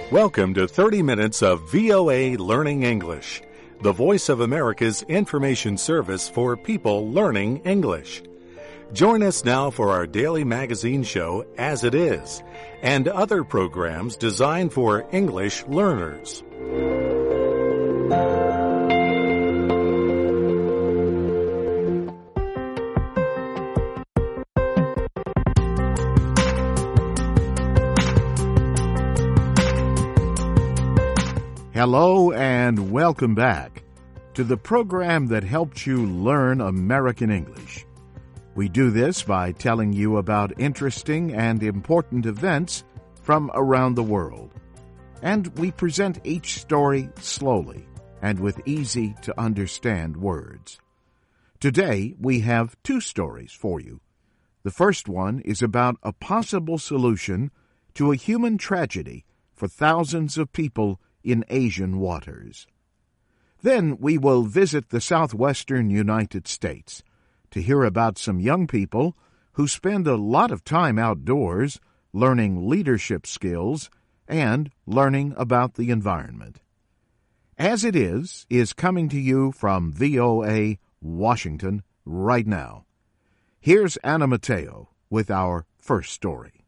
Welcome to 30 minutes of VOA Learning English, the voice of America's information service for people learning English. Join us now for our daily magazine show, As It Is, and other programs designed for English learners. Hello and welcome back to the program that helps you learn American English. We do this by telling you about interesting and important events from around the world. And we present each story slowly and with easy-to-understand words. Today, we have two stories for you. The first one is about a possible solution to a human tragedy for thousands of people in Asian waters. Then we will visit the southwestern United States to hear about some young people who spend a lot of time outdoors learning leadership skills and learning about the environment. As It Is coming to you from VOA Washington right now. Here's Anna Mateo with our first story.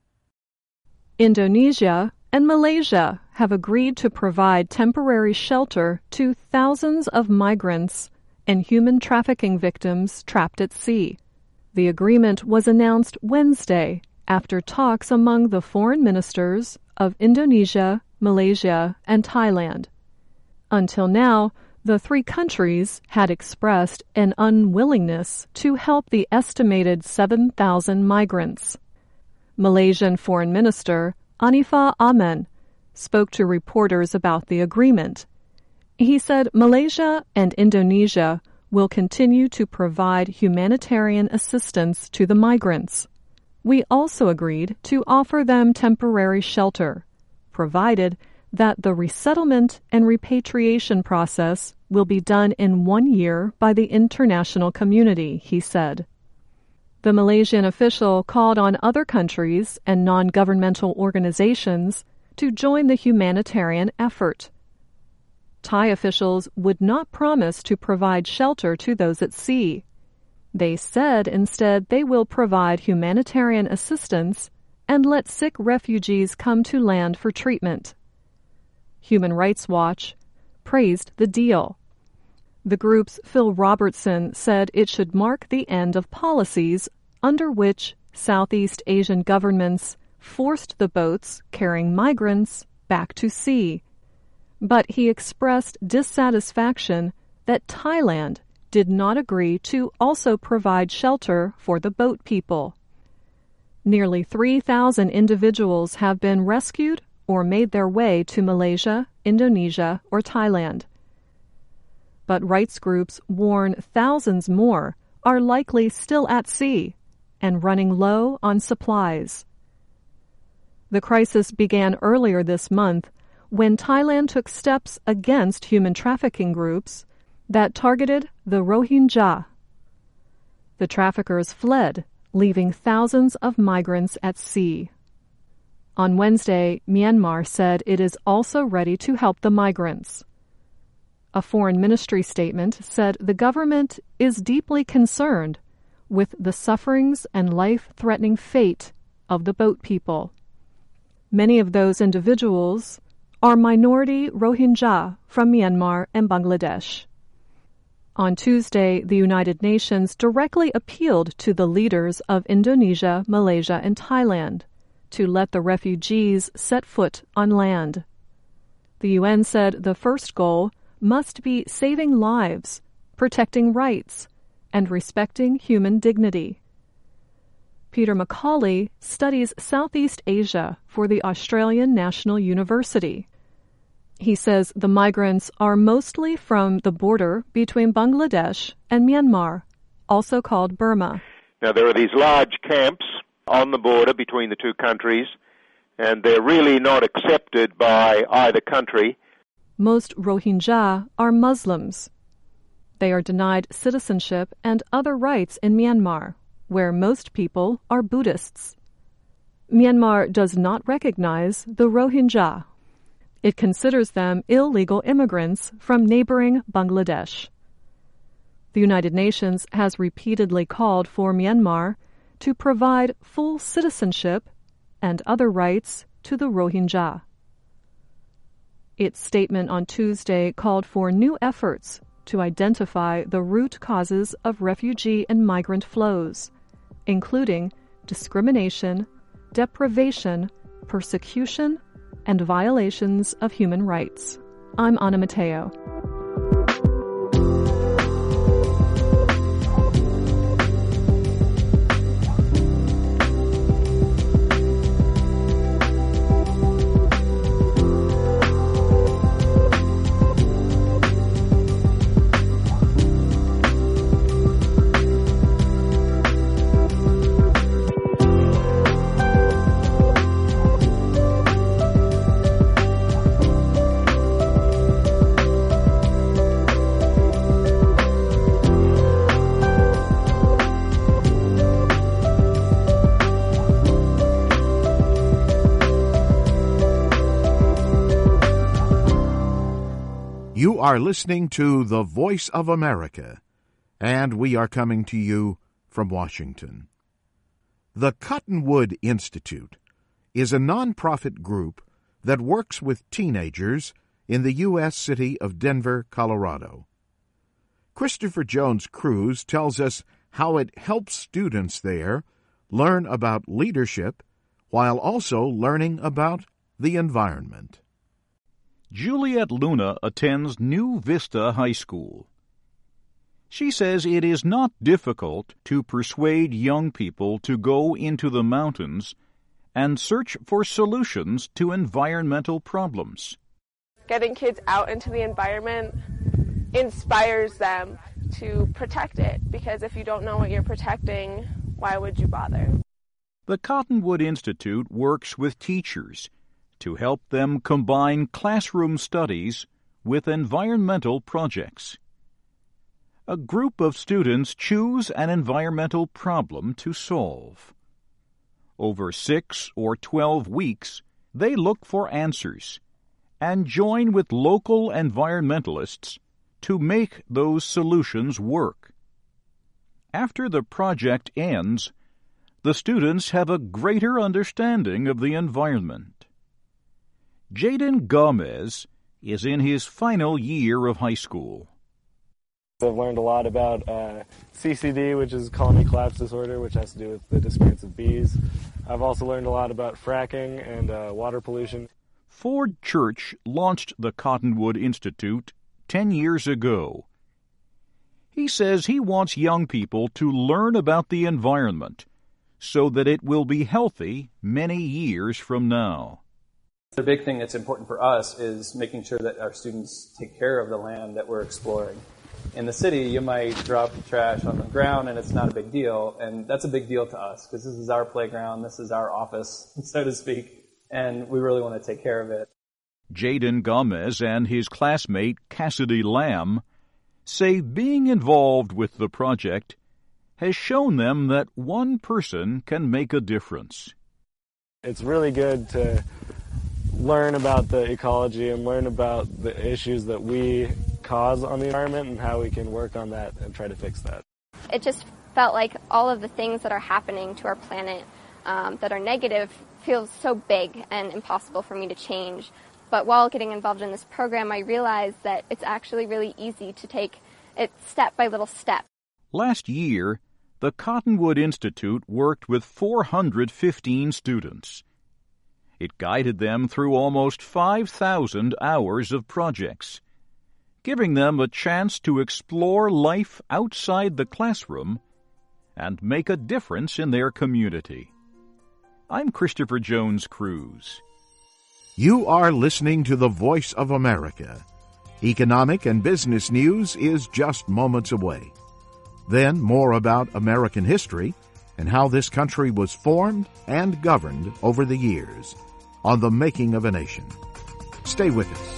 Indonesia and Malaysia have agreed to provide temporary shelter to thousands of migrants and human trafficking victims trapped at sea. The agreement was announced Wednesday after talks among the foreign ministers of Indonesia, Malaysia, and Thailand. Until now, the three countries had expressed an unwillingness to help the estimated 7,000 migrants. Malaysian Foreign Minister Anifah Aman spoke to reporters about the agreement. He said Malaysia and Indonesia will continue to provide humanitarian assistance to the migrants. We also agreed to offer them temporary shelter, provided that the resettlement and repatriation process will be done in 1 year by the international community, he said. The Malaysian official called on other countries and non-governmental organizations to join the humanitarian effort. Thai officials would not promise to provide shelter to those at sea. They said instead they will provide humanitarian assistance and let sick refugees come to land for treatment. Human Rights Watch praised the deal. The group's Phil Robertson said it should mark the end of policies under which Southeast Asian governments forced the boats carrying migrants back to sea. But he expressed dissatisfaction that Thailand did not agree to also provide shelter for the boat people. Nearly 3,000 individuals have been rescued or made their way to Malaysia, Indonesia, or Thailand. But rights groups warn thousands more are likely still at sea and running low on supplies. The crisis began earlier this month when Thailand took steps against human trafficking groups that targeted the Rohingya. The traffickers fled, leaving thousands of migrants at sea. On Wednesday, Myanmar said it is also ready to help the migrants. A foreign ministry statement said the government is deeply concerned with the sufferings and life-threatening fate of the boat people. Many of those individuals are minority Rohingya from Myanmar and Bangladesh. On Tuesday, the United Nations directly appealed to the leaders of Indonesia, Malaysia, and Thailand to let the refugees set foot on land. The UN said the first goal must be saving lives, protecting rights, and respecting human dignity. Peter Macaulay studies Southeast Asia for the Australian National University. He says the migrants are mostly from the border between Bangladesh and Myanmar, also called Burma. Now, there are these large camps on the border between the two countries, and they're really not accepted by either country. Most Rohingya are Muslims. They are denied citizenship and other rights in Myanmar, where most people are Buddhists. Myanmar does not recognize the Rohingya. It considers them illegal immigrants from neighboring Bangladesh. The United Nations has repeatedly called for Myanmar to provide full citizenship and other rights to the Rohingya. Its statement on Tuesday called for new efforts to identify the root causes of refugee and migrant flows, including discrimination, deprivation, persecution, and violations of human rights. I'm Anna Mateo. You are listening to The Voice of America, and we are coming to you from Washington. The Cottonwood Institute is a nonprofit group that works with teenagers in the U.S. city of Denver, Colorado. Christopher Jones Cruise tells us how it helps students there learn about leadership while also learning about the environment. Juliet Luna attends New Vista High School. She says it is not difficult to persuade young people to go into the mountains and search for solutions to environmental problems. Getting kids out into the environment inspires them to protect it, because if you don't know what you're protecting, why would you bother? The Cottonwood Institute works with teachers to help them combine classroom studies with environmental projects. A group of students choose an environmental problem to solve. Over 6 or 12 weeks, they look for answers and join with local environmentalists to make those solutions work. After the project ends, the students have a greater understanding of the environment. Jaden Gomez is in his final year of high school. I've learned a lot about CCD, which is colony collapse disorder, which has to do with the disappearance of bees. I've also learned a lot about fracking and water pollution. Ford Church launched the Cottonwood Institute 10 years ago. He says he wants young people to learn about the environment so that it will be healthy many years from now. The big thing that's important for us is making sure that our students take care of the land that we're exploring. In the city, you might drop trash on the ground and it's not a big deal, and that's a big deal to us because this is our playground, this is our office, so to speak, and we really want to take care of it. Jaden Gomez and his classmate Cassidy Lamb say being involved with the project has shown them that one person can make a difference. It's really good to learn about the ecology and learn about the issues that we cause on the environment and how we can work on that and try to fix that. It just felt like all of the things that are happening to our planet that are negative feels so big and impossible for me to change. But while getting involved in this program, I realized that it's actually really easy to take it step by little step. Last year, the Cottonwood Institute worked with 415 students. It guided them through almost 5,000 hours of projects, giving them a chance to explore life outside the classroom and make a difference in their community. I'm Christopher Jones Cruise. You are listening to the Voice of America. Economic and business news is just moments away. Then more about American history and how this country was formed and governed over the years on The Making of a Nation. Stay with us.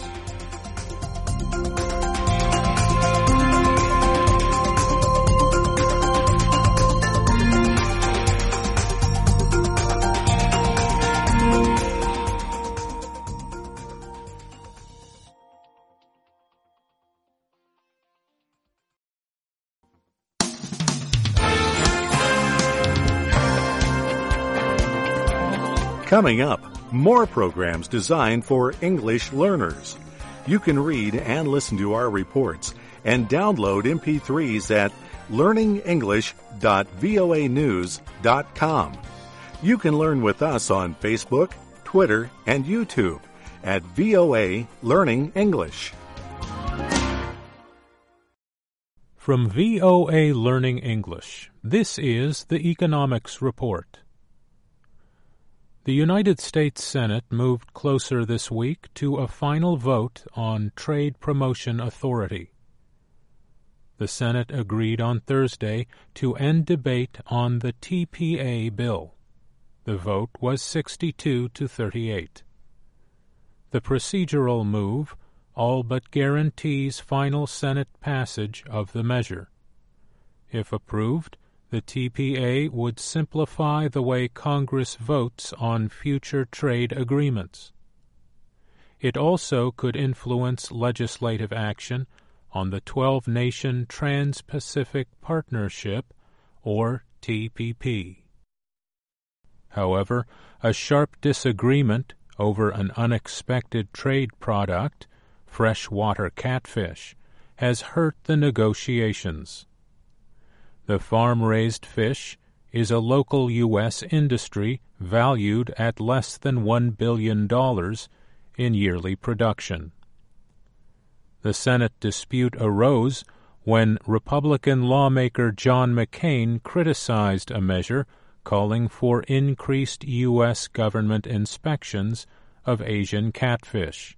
Coming up, more programs designed for English learners. You can read and listen to our reports and download MP3s at learningenglish.voanews.com. You can learn with us on Facebook, Twitter, and YouTube at VOA Learning English. From VOA Learning English, this is the Economics Report. The United States Senate moved closer this week to a final vote on Trade Promotion Authority. The Senate agreed on Thursday to end debate on the TPA bill. The vote was 62 to 38. The procedural move all but guarantees final Senate passage of the measure. If approved, the TPA would simplify the way Congress votes on future trade agreements. It also could influence legislative action on the 12-Nation Trans-Pacific Partnership, or TPP. However, a sharp disagreement over an unexpected trade product, freshwater catfish, has hurt the negotiations. The farm-raised fish is a local U.S. industry valued at less than $1 billion in yearly production. The Senate dispute arose when Republican lawmaker John McCain criticized a measure calling for increased U.S. government inspections of Asian catfish.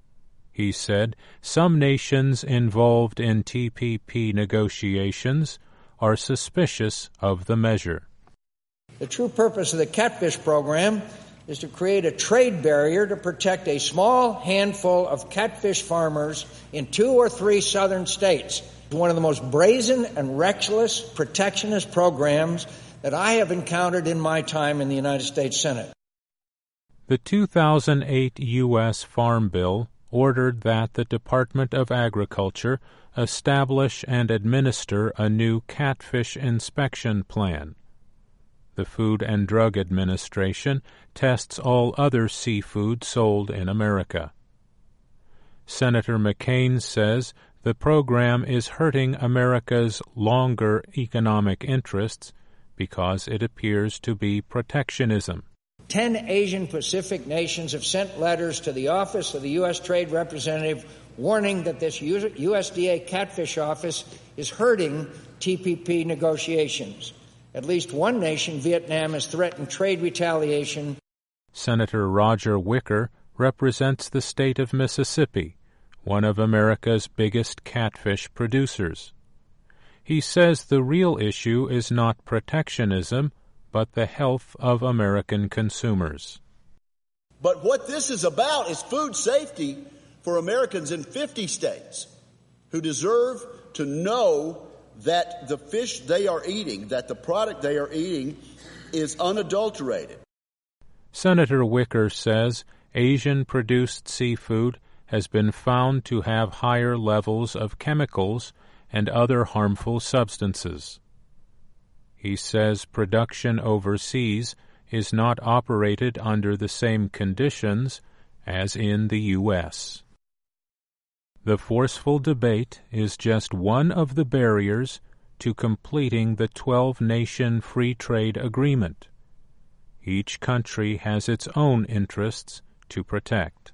He said some nations involved in TPP negotiations are suspicious of the measure. The true purpose of the catfish program is to create a trade barrier to protect a small handful of catfish farmers in 2 or 3 southern states. It's one of the most brazen and reckless protectionist programs that I have encountered in my time in the United States Senate. The 2008 U.S. Farm Bill ordered that the Department of Agriculture establish and administer a new catfish inspection plan. The Food and Drug Administration tests all other seafood sold in America. Senator McCain says the program is hurting America's longer economic interests because it appears to be protectionism. 10 Asian Pacific nations have sent letters to the Office of the U.S. Trade Representative warning that this USDA catfish office is hurting TPP negotiations. At least one nation, Vietnam, has threatened trade retaliation. Senator Roger Wicker represents the state of Mississippi, one of America's biggest catfish producers. He says the real issue is not protectionism, but the health of American consumers. But what this is about is food safety for Americans in 50 states who deserve to know that the fish they are eating, that the product they are eating, is unadulterated. Senator Wicker says Asian-produced seafood has been found to have higher levels of chemicals and other harmful substances. He says production overseas is not operated under the same conditions as in the U.S. The forceful debate is just one of the barriers to completing the 12-nation free trade agreement. Each country has its own interests to protect.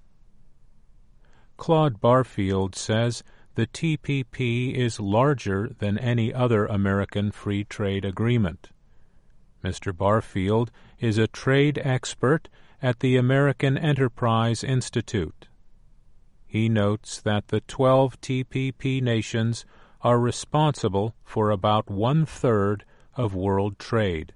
Claude Barfield says the TPP is larger than any other American free trade agreement. Mr. Barfield is a trade expert at the American Enterprise Institute. He notes that the 12 TPP nations are responsible for about 1/3 of world trade.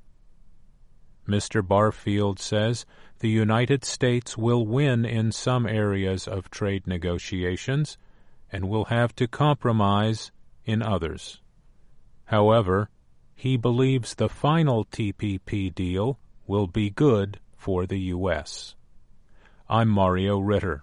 Mr. Barfield says the United States will win in some areas of trade negotiations and will have to compromise in others. However, he believes the final TPP deal will be good for the U.S. I'm Mario Ritter.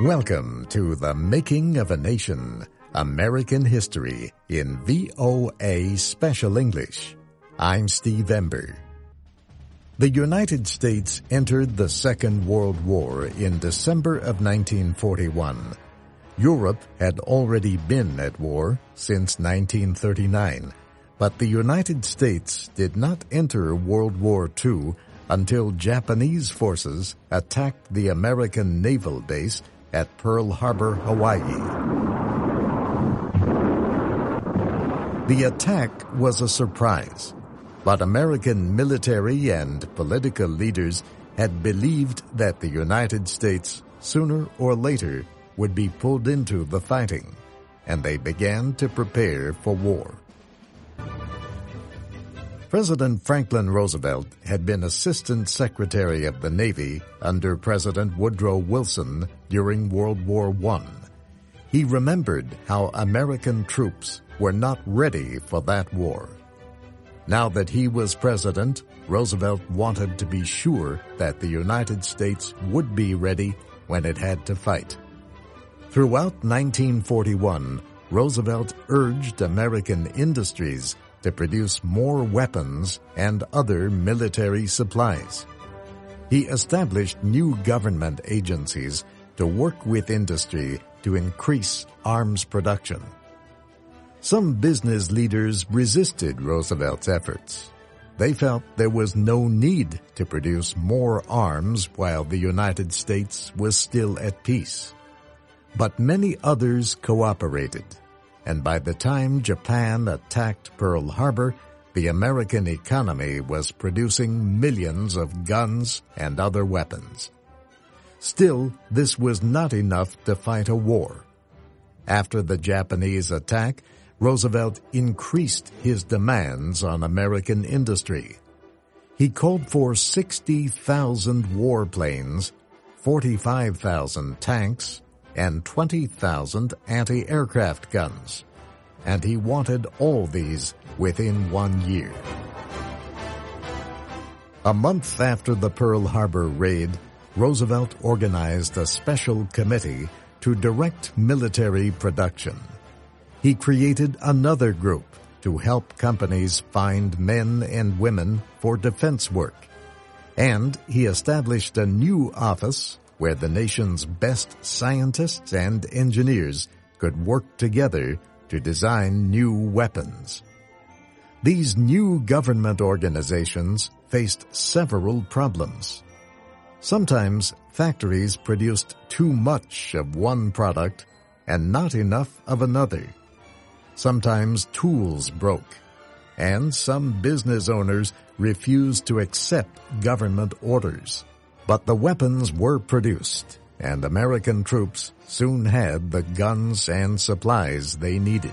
Welcome to The Making of a Nation, American History in VOA Special English. I'm Steve Ember. The United States entered the Second World War in December of 1941. Europe had already been at war since 1939, but the United States did not enter World War II until Japanese forces attacked the American naval base at Pearl Harbor, Hawaii. The attack was a surprise, but American military and political leaders had believed that the United States, sooner or later, would be pulled into the fighting, and they began to prepare for war. President Franklin Roosevelt had been Assistant Secretary of the Navy under President Woodrow Wilson during World War I. He remembered how American troops were not ready for that war. Now that he was president, Roosevelt wanted to be sure that the United States would be ready when it had to fight. Throughout 1941, Roosevelt urged American industries to produce more weapons and other military supplies. He established new government agencies to work with industry to increase arms production. Some business leaders resisted Roosevelt's efforts. They felt there was no need to produce more arms while the United States was still at peace. But many others cooperated, and by the time Japan attacked Pearl Harbor, the American economy was producing millions of guns and other weapons. Still, this was not enough to fight a war. After the Japanese attack, Roosevelt increased his demands on American industry. He called for 60,000 warplanes, 45,000 tanks, and 20,000 anti-aircraft guns, and he wanted all these within 1 year. A month after the Pearl Harbor raid, Roosevelt organized a special committee to direct military production. He created another group to help companies find men and women for defense work, and he established a new office where the nation's best scientists and engineers could work together to design new weapons. These new government organizations faced several problems. Sometimes factories produced too much of one product and not enough of another. Sometimes tools broke, and some business owners refused to accept government orders. But the weapons were produced, and American troops soon had the guns and supplies they needed.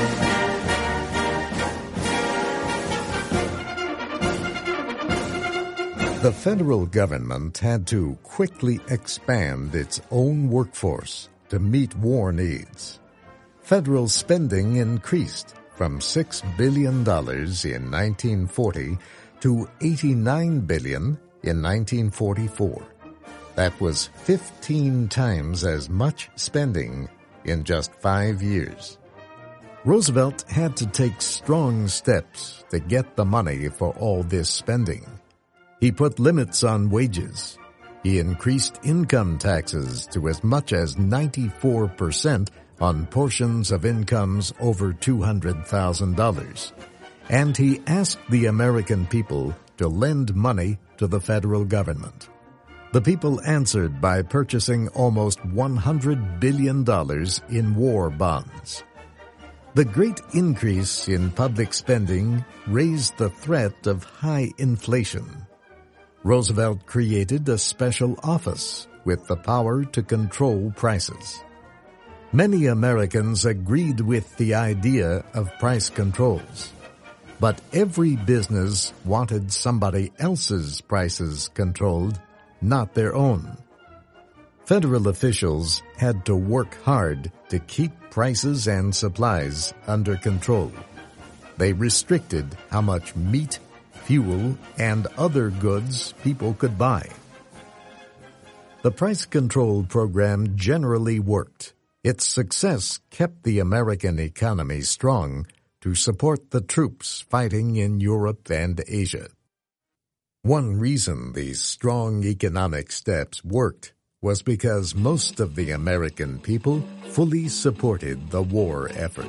The federal government had to quickly expand its own workforce to meet war needs. Federal spending increased from $6 billion in 1940 to $89 billion in 1944. That was 15 times as much spending in just 5 years. Roosevelt had to take strong steps to get the money for all this spending. He put limits on wages. He increased income taxes to as much as 94% on portions of incomes over $200,000. And he asked the American people to lend money to the federal government. The people answered by purchasing almost $100 billion in war bonds. The great increase in public spending raised the threat of high inflation. Roosevelt created a special office with the power to control prices. Many Americans agreed with the idea of price controls. But every business wanted somebody else's prices controlled, not their own. Federal officials had to work hard to keep prices and supplies under control. They restricted how much meat, fuel, and other goods people could buy. The price control program generally worked. Its success kept the American economy strong to support the troops fighting in Europe and Asia. One reason these strong economic steps worked was because most of the American people fully supported the war effort.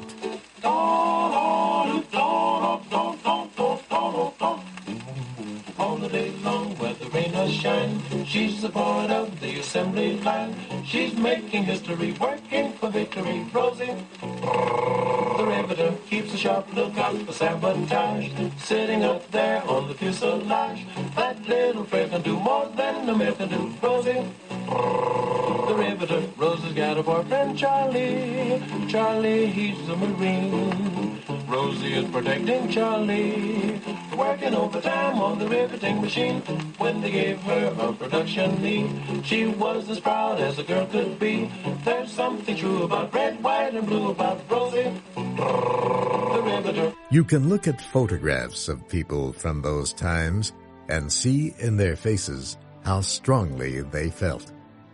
All the day long, where the rain has shined, she's a part of the assembly line. She's making history, working for victory. Rosie, the riveter, keeps a sharp lookout for sabotage. Sitting up there on the fuselage, that little frail can do more than a male can do. Rosie, the riveter, Rosie's got a boyfriend, Charlie. Charlie, he's a Marine. Rosie is protecting Charlie, working overtime on the riveting machine. When they gave her a production lead, she was as proud as a girl could be. There's something true about red, white, and blue about Rosie, the riveter. You can look at photographs of people from those times and see in their faces how strongly they felt.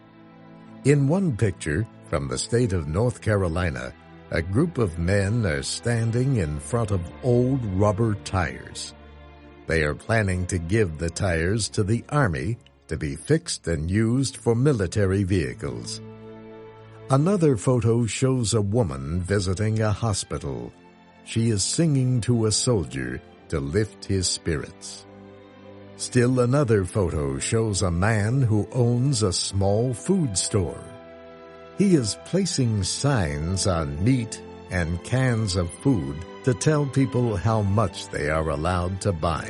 In one picture from the state of North Carolina, a group of men are standing in front of old rubber tires. They are planning to give the tires to the Army to be fixed and used for military vehicles. Another photo shows a woman visiting a hospital. She is singing to a soldier to lift his spirits. Still another photo shows a man who owns a small food store. He is placing signs on meat and cans of food to tell people how much they are allowed to buy.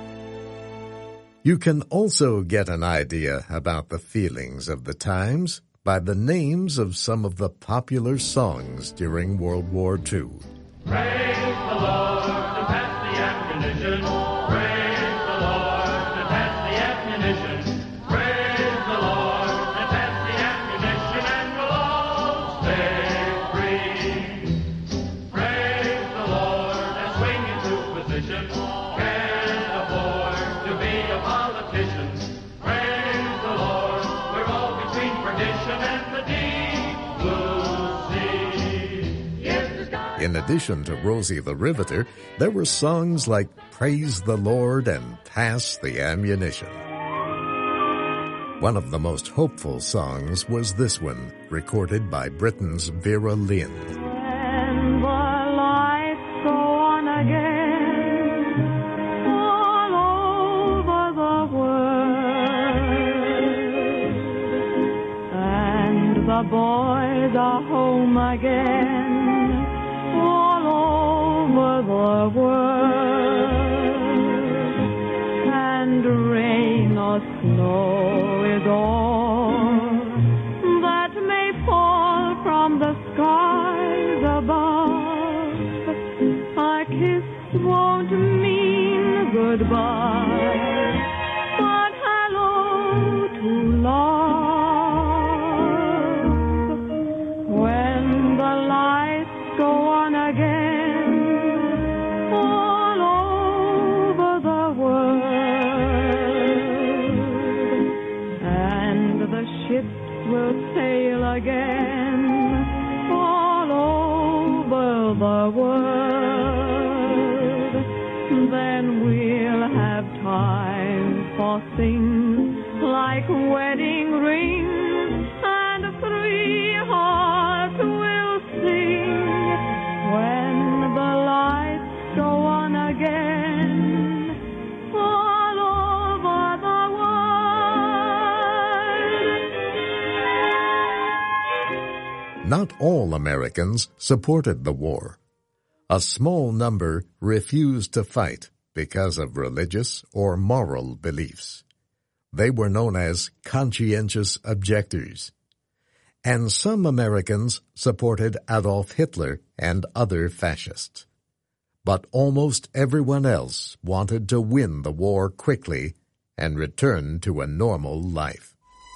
You can also get an idea about the feelings of the times by the names of some of the popular songs during World War II. Praise the Lord to pass the ammunition. Praise the Lord to pass the ammunition. Praise the Lord to pass the ammunition, and we'll all stay free. Praise the Lord and swing into position. Can't afford to be a politician. Praise the Lord, we're all between perdition and the deep blue sea. Yes, the sky. In addition to Rosie the Riveter, there were songs like Praise the Lord and Pass the Ammunition. One of the most hopeful songs was this one, recorded by Britain's Vera Lynn. And the lights go on again all over the world, and the boys are home again all over the world, and rain or snow is all that may fall from the skies above. A kiss won't mean goodbye, but hello to love. When the lights go on again all over the world, and the ships will sail again all over the world, then we'll have time for things like wedding rings, and 3 hearts will sing when the lights go on again all over the world. Not all Americans supported the war. A small number refused to fight because of religious or moral beliefs. They were known as conscientious objectors. And some Americans supported Adolf Hitler and other fascists. But almost everyone else wanted to win the war quickly and return to a normal life.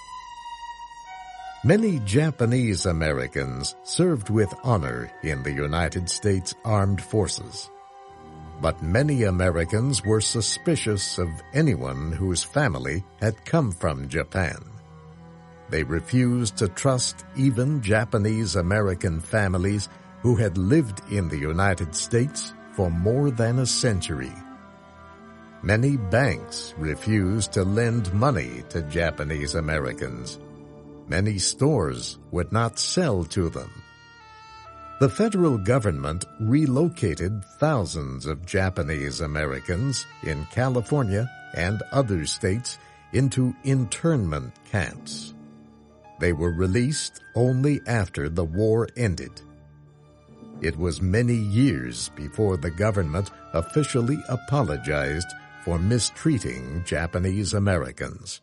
Many Japanese Americans served with honor in the United States Armed Forces. But many Americans were suspicious of anyone whose family had come from Japan. They refused to trust even Japanese American families who had lived in the United States for more than a century. Many banks refused to lend money to Japanese Americans. Many stores would not sell to them. The federal government relocated thousands of Japanese Americans in California and other states into internment camps. They were released only after the war ended. It was many years before the government officially apologized for mistreating Japanese Americans.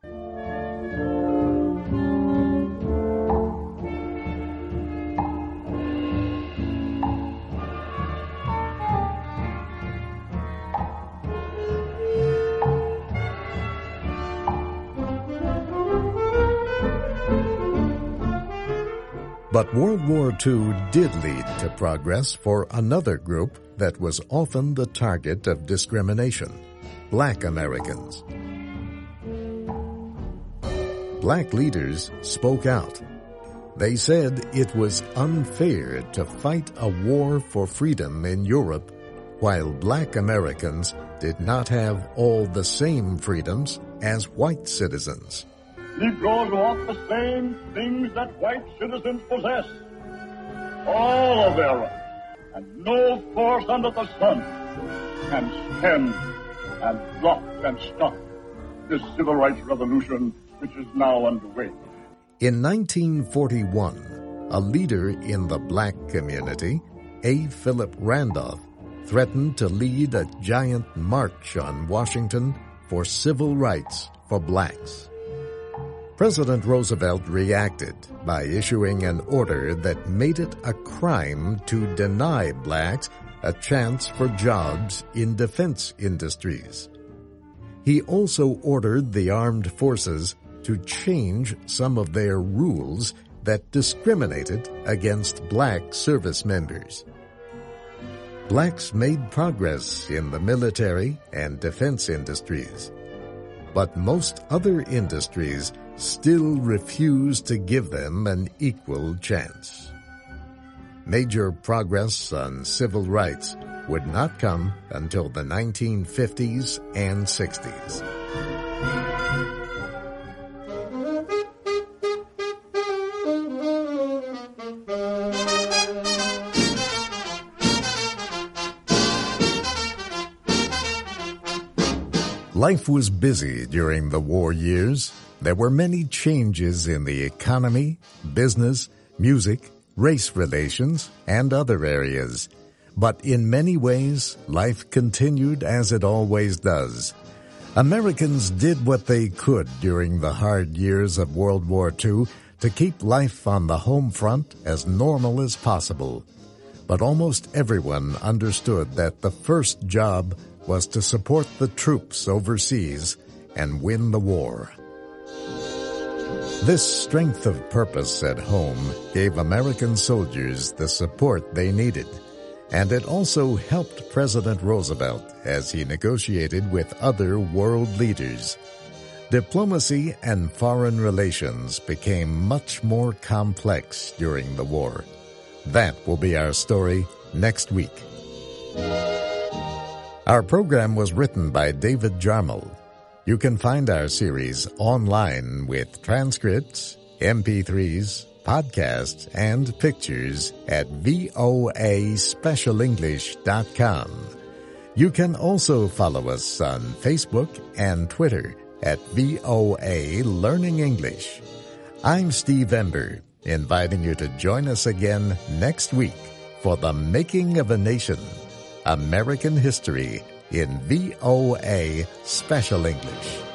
But World War II did lead to progress for another group that was often the target of discrimination: Black Americans. Black leaders spoke out. They said it was unfair to fight a war for freedom in Europe while Black Americans did not have all the same freedoms as white citizens. Negroes want the same things that white citizens possess. All of their rights, and no force under the sun can stem and block and stop this civil rights revolution which is now underway. In 1941, a leader in the black community, A. Philip Randolph, threatened to lead a giant march on Washington for civil rights for blacks. President Roosevelt reacted by issuing an order that made it a crime to deny blacks a chance for jobs in defense industries. He also ordered the armed forces to change some of their rules that discriminated against black service members. Blacks made progress in the military and defense industries, but most other industries still refused to give them an equal chance. Major progress on civil rights would not come until the 1950s and 60s. Life was busy during the war years. There were many changes in the economy, business, music, race relations, and other areas. But in many ways, life continued as it always does. Americans did what they could during the hard years of World War II to keep life on the home front as normal as possible. But almost everyone understood that the first job was to support the troops overseas and win the war. This strength of purpose at home gave American soldiers the support they needed, and it also helped President Roosevelt as he negotiated with other world leaders. Diplomacy and foreign relations became much more complex during the war. That will be our story next week. Our program was written by David Jarmel. You can find our series online with transcripts, MP3s, podcasts, and pictures at voaspecialenglish.com. You can also follow us on Facebook and Twitter at VOA Learning English. I'm Steve Ember, inviting you to join us again next week for The Making of a Nation, American History in VOA Special English.